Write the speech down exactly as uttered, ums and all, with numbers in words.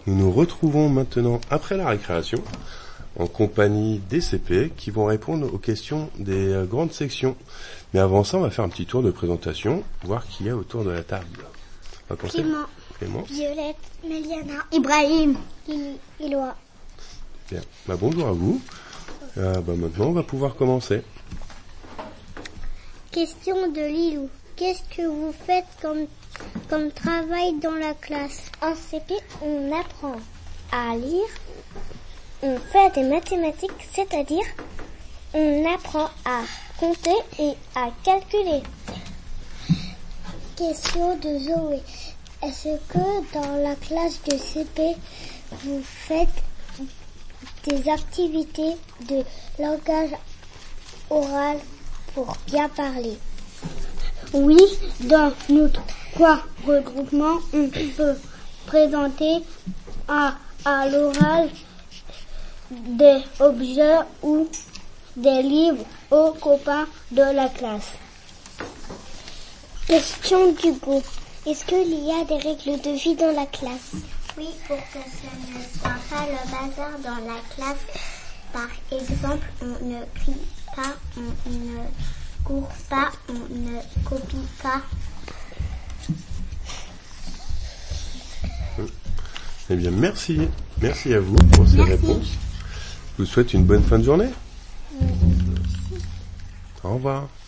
Nous nous retrouvons maintenant après la récréation en compagnie des C P qui vont répondre aux questions des euh, grandes sections. Mais avant ça, on va faire un petit tour de présentation, voir qui y a autour de la table. On va commencer. Clément, Clément. Violette, Méliana, Ibrahim, Lily, Éloi. Bien. Bah, bonjour à vous. Euh, bah, maintenant, on va pouvoir commencer. Question de Lilou. Qu'est-ce que vous faites comme, comme travail dans la classe? En C P, on apprend à lire, on fait des mathématiques, c'est-à-dire on apprend à compter et à calculer. Question de Zoé. Est-ce que dans la classe de C P, vous faites des activités de langage oral pour bien parler? Oui, dans notre trois regroupements, on peut présenter à, à l'oral des objets ou des livres aux copains de la classe. Question du groupe. Est-ce qu'il y a des règles de vie dans la classe? Oui, pour que ce ne soit pas le bazar dans la classe. Par exemple, on ne crie pas, on ne court pas, on ne copie pas. Eh bien, merci. Merci à vous pour ces Merci. réponses. Je vous souhaite une bonne fin de journée. Au revoir.